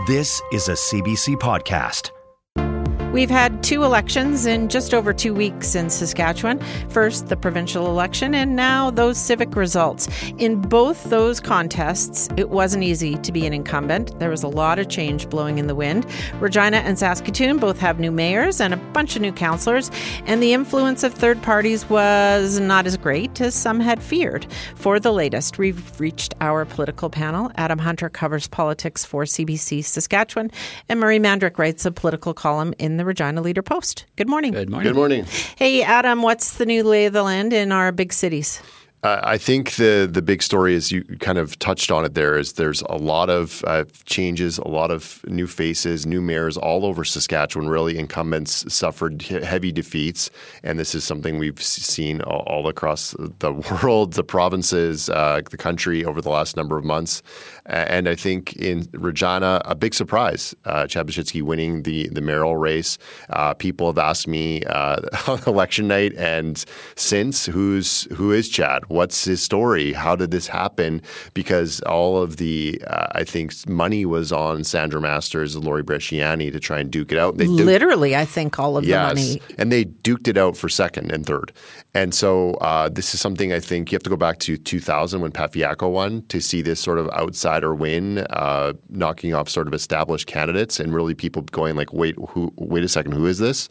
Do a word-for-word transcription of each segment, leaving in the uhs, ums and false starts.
This is a C B C podcast. We've had two elections in just over two weeks in Saskatchewan. First, the provincial election, and now those civic results. In both those contests, it wasn't easy to be an incumbent. There was a lot of change blowing in the wind. Regina and Saskatoon both have new mayors and a bunch of new councillors, and the influence of third parties was not as great as some had feared. For the latest, we've reached our political panel. Adam Hunter covers politics for C B C Saskatchewan, and Murray Mandrick writes a political column in the Regina Leader-Post. Good morning. Good morning. Good morning. Hey, Adam, what's the new lay of the land in our big cities? Uh, I think the the big story is you kind of touched on it there is there's a lot of uh, changes, a lot of new faces, new mayors all over Saskatchewan. Really, incumbents suffered heavy defeats, and this is something we've seen all, all across the world, the provinces, uh, the country over the last number of months. And I think in Regina, a big surprise, uh, Chad Boschitsky winning the, the mayoral race. Uh, people have asked me uh, on election night and since, who's who is Chad? What's his story? How did this happen? Because all of the, uh, I think, money was on Sandra Masters and Lori Bresciani to try and duke it out. They duked, Literally, I think all of yes, the money. And they duked it out for second and third. And so uh, this is something I think you have to go back to two thousand when Pat Fiacco won to see this sort of outsider win, uh, knocking off sort of established candidates and really people going like, wait, who? Wait a second, who is this?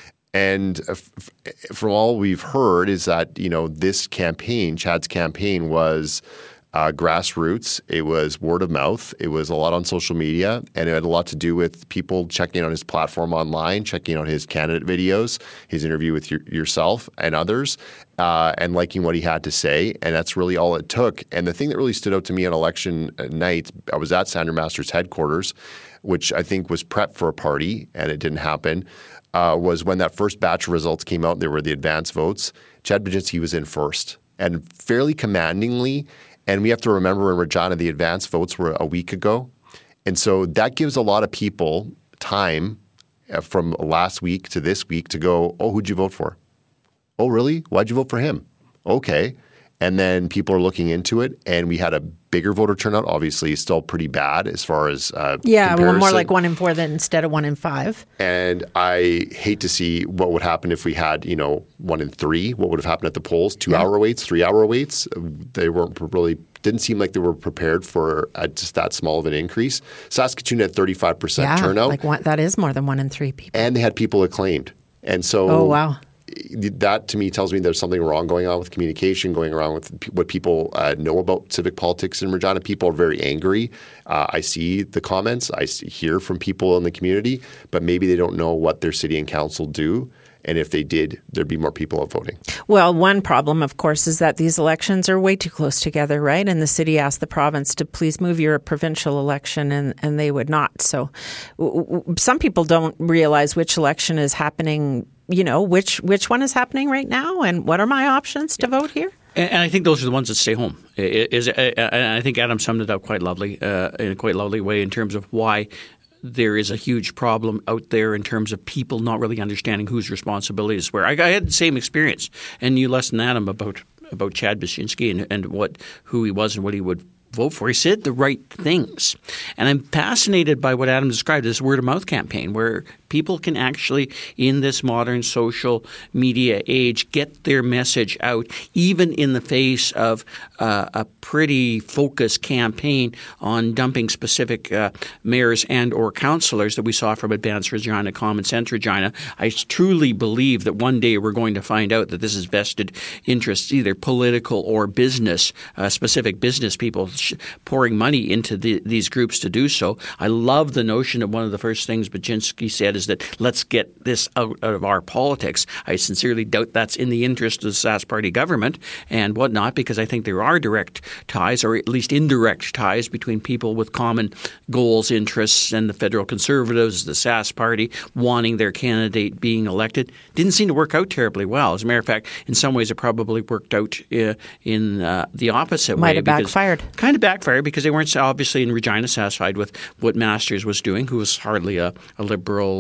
And from all we've heard is that, you know, this campaign, Chad's campaign was uh, grassroots. It was word of mouth. It was a lot on social media, and it had a lot to do with people checking out his platform online, checking out his candidate videos, his interview with your, yourself and others, uh, and liking what he had to say. And that's really all it took. And the thing that really stood out to me on election night, I was at Sandra Masters' headquarters, which I think was prep for a party, and it didn't happen. Uh, was when that first batch of results came out, there were the advance votes. Chad Boschitsky was in first and fairly commandingly. And we have to remember in Regina, the advance votes were a week ago. And so that gives a lot of people time from last week to this week to go, oh, who'd you vote for? Oh, really? Why'd you vote for him? Okay. And then people are looking into it, and we had a bigger voter turnout. Obviously, still pretty bad as far as uh, yeah, well, more comparison. like one in four than instead of one in five. And I hate to see what would happen if we had, you know, one in three. What would have happened at the polls? Two-hour yeah. waits, three-hour waits. They weren't really didn't seem like they were prepared for uh, just that small of an increase. Saskatoon had thirty-five percent yeah, turnout. Like one, that is more than one in three people. And they had people acclaimed. And so oh wow. that to me tells me there's something wrong going on with communication, going around with p- what people uh, know about civic politics in Regina. People are very angry. Uh, I see the comments. I see, hear from people in the community, but maybe they don't know what their city and council do. And if they did, there'd be more people out voting. Well, one problem, of course, is that these elections are way too close together, right? And the city asked the province to please move your provincial election, and, and they would not. So w- w- some people don't realize which election is happening, you know, which which one is happening right now, and what are my options to vote here? And I think those are the ones that stay home. Is I think Adam summed it up quite lovely, uh, in a quite lovely way in terms of why there is a huge problem out there in terms of people not really understanding whose responsibilities were. I, I had the same experience, and you listened to Adam about about Chad Boschitsky and, and what who he was and what he would vote for. He said the right things. And I'm fascinated by what Adam described as word of mouth campaign, where people can actually, in this modern social media age, get their message out, even in the face of uh, a pretty focused campaign on dumping specific uh, mayors and or councillors that we saw from Advance Regina, Common Sense Regina. I truly believe that one day we're going to find out that this is vested interests, either political or business, uh, specific business people pouring money into the, these groups to do so. I love the notion that one of the first things Boschitsky said is that let's get this out, out of our politics. I sincerely doubt that's in the interest of the Sask Party government and whatnot, because I think there are direct ties, or at least indirect ties, between people with common goals, interests, and the federal Conservatives, the Sask Party, wanting their candidate being elected. Didn't seem to work out terribly well. As a matter of fact, in some ways it probably worked out uh, in uh, the opposite Might way. Might have backfired. Kind of backfired because they weren't obviously in Regina satisfied with what Masters was doing, who was hardly a, a liberal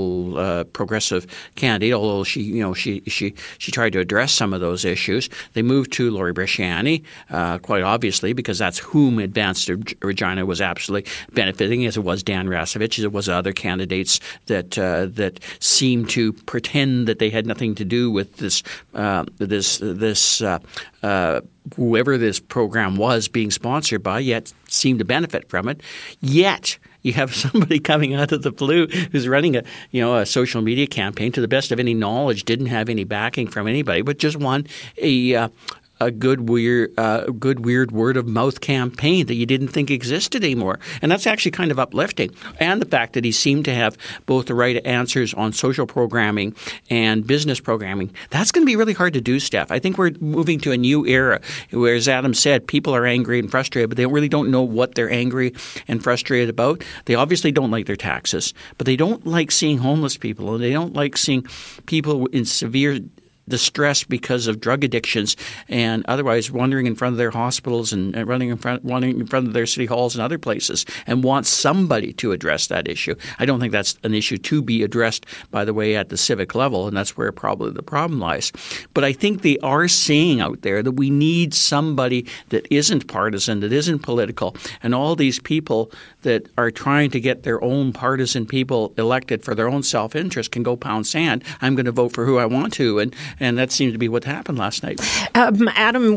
liberal, uh, progressive candidate. Although she, you know, she she she tried to address some of those issues. They moved to Lori Bresciani, uh, quite obviously, because that's whom Advanced Regina was absolutely benefiting, as it was Dan Rasevich, as it was other candidates that uh, that seemed to pretend that they had nothing to do with this uh, this this uh, uh, whoever this program was being sponsored by, yet seemed to benefit from it. Yet you have somebody coming out of the blue who's running a you know a social media campaign, to the best of any knowledge, didn't have any backing from anybody, but just won a uh, a good weird, uh, good weird word of mouth campaign that you didn't think existed anymore, and that's actually kind of uplifting. And the fact that he seemed to have both the right answers on social programming and business programming, that's going to be really hard to do, Steph. I think we're moving to a new era where, as Adam said, people are angry and frustrated, but they really don't know what they're angry and frustrated about. They obviously don't like their taxes, but they don't like seeing homeless people, and they don't like seeing people in severe distress because of drug addictions and otherwise wandering in front of their hospitals and running in front, wandering in front of their city halls and other places, and want somebody to address that issue. I don't think that's an issue to be addressed, by the way, at the civic level, and that's where probably the problem lies. But I think they are saying out there that we need somebody that isn't partisan, that isn't political, and all these people that are trying to get their own partisan people elected for their own self-interest can go pound sand. I'm going to vote for who I want to, and And that seems to be what happened last night. Um, Adam,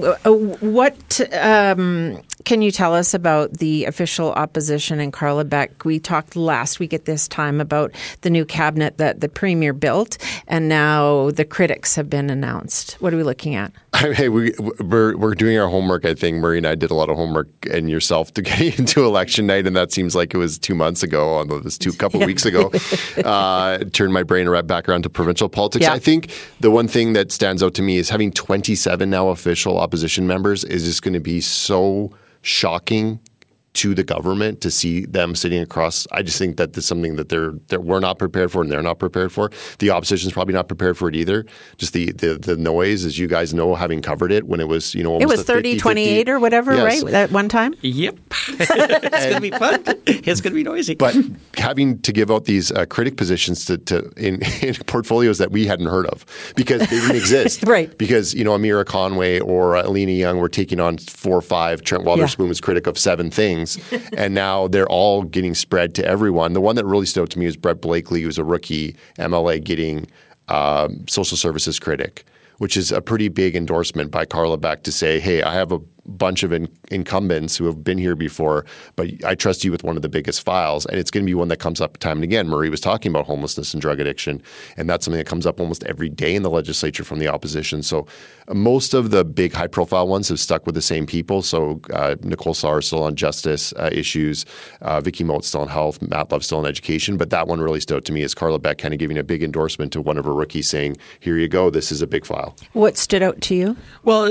what um, can you tell us about the official opposition in Carlabec? We talked last week at this time about the new cabinet that the Premier built, and now the critics have been announced. What are we looking at? Hey, we, we're we're doing our homework. I think Murray and I did a lot of homework, and yourself, to get into election night, and that seems like it was two months ago, although it was two couple of weeks ago. Uh, turned my brain right back around to provincial politics. Yeah. I think the one thing that stands out to me is having twenty-seven now official opposition members is just going to be so shocking to the government to see them sitting across. I just think that this is something that they're that we're not prepared for and they're not prepared for. The opposition's probably not prepared for it either. Just the the, the noise, as you guys know, having covered it when it was, you know, almost it was thirty twenty-eight or whatever, yes. Right? At one time? Yep. It's going to be fun. It's going to be noisy. But having to give out these uh, critic positions to, to in, in portfolios that we hadn't heard of because they didn't exist. Right. Because, you know, Amira Conway or uh, Alina Young were taking on four or five. Trent Witherspoon yeah. was critic of seven things. And now they're all getting spread to everyone. The one that really stood out to me was Brett Blakely, who's a rookie M L A, getting um, social services critic, which is a pretty big endorsement by Carlabec to say, hey, I have a bunch of in- incumbents who have been here before, but I trust you with one of the biggest files. And it's going to be one that comes up time and again. Murray was talking about homelessness and drug addiction, and that's something that comes up almost every day in the legislature from the opposition. So uh, most of the big high-profile ones have stuck with the same people. So uh, Nicole Sarr is still on justice uh, issues, uh, Vicky Moat still on health, Matt Love still on education. But that one really stood out to me as Carlabec kind of giving a big endorsement to one of her rookies saying, here you go, this is a big file. What stood out to you? Well,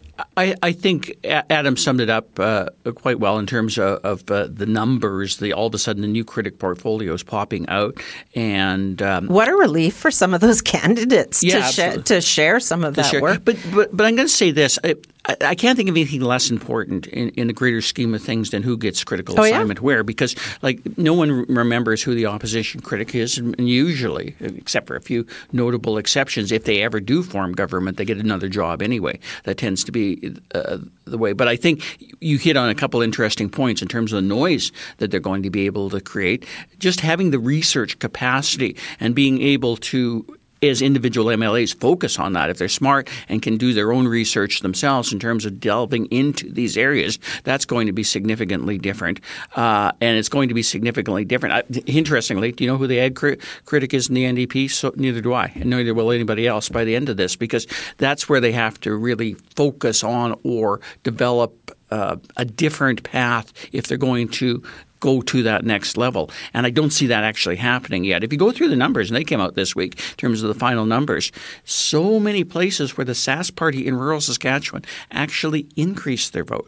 I, I think Adam summed it up uh, quite well in terms of, of uh, the numbers. The all of a sudden, the new critic portfolio is popping out, and um, what a relief for some of those candidates yeah, to, sh- to share some of to that share. work. But but but I'm going to say this. I, I can't think of anything less important in, in the greater scheme of things than who gets critical oh, assignment yeah? where, because like no one remembers who the opposition critic is, and usually, except for a few notable exceptions, if they ever do form government, they get another job anyway. That tends to be uh, the way. But I think you hit on a couple interesting points in terms of the noise that they're going to be able to create. Just having the research capacity and being able to, as individual M L As, focus on that. If they're smart and can do their own research themselves in terms of delving into these areas, that's going to be significantly different. Uh, and it's going to be significantly different. I, interestingly, do you know who the ag cri- critic is in the N D P? So neither do I, and neither will anybody else by the end of this, because that's where they have to really focus on or develop uh, a different path if they're going to go to that next level. And I don't see that actually happening yet. If you go through the numbers, and they came out this week in terms of the final numbers, so many places where the Sask Party in rural Saskatchewan actually increased their vote.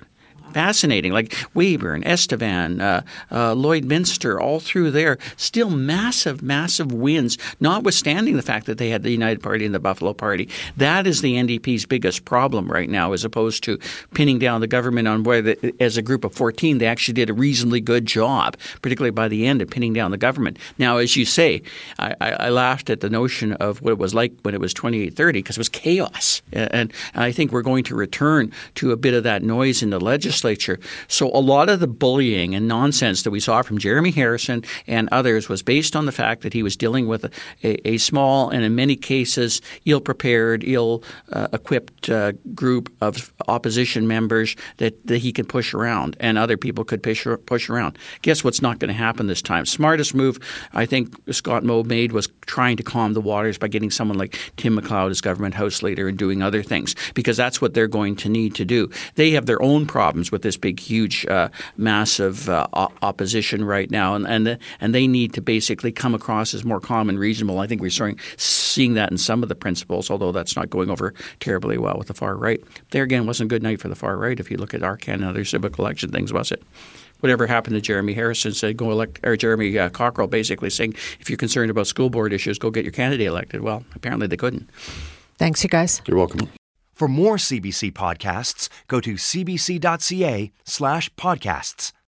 fascinating, like Weyburn, Estevan, uh, uh, Lloydminster, all through there, still massive, massive wins, notwithstanding the fact that they had the United Party and the Buffalo Party. That is the N D P's biggest problem right now, as opposed to pinning down the government on whether, as a group of fourteen, they actually did a reasonably good job, particularly by the end of pinning down the government. Now, as you say, I, I, I laughed at the notion of what it was like when it was twenty-eight thirty because it was chaos. And, and I think we're going to return to a bit of that noise in the legislature. So a lot of the bullying and nonsense that we saw from Jeremy Harrison and others was based on the fact that he was dealing with a, a, a small and in many cases ill-prepared, ill-equipped uh, uh, group of opposition members that, that he could push around and other people could push, push around. Guess what's not going to happen this time? Smartest move I think Scott Moe made was trying to calm the waters by getting someone like Tim McLeod as government house leader and doing other things, because that's what they're going to need to do. They have their own problems with this big, huge, uh, massive uh, opposition right now, and and, the, and they need to basically come across as more calm and reasonable. I think we're starting seeing that in some of the principles, although that's not going over terribly well with the far right. There again, wasn't a good night for the far right if you look at Arcan and other civic election things, was it? Whatever happened to Jeremy Harrison said, go elect, or Jeremy uh, Cockrell basically saying, if you're concerned about school board issues, go get your candidate elected. Well, apparently they couldn't. Thanks, you guys. You're welcome. For more C B C podcasts, go to cbc.ca slash podcasts.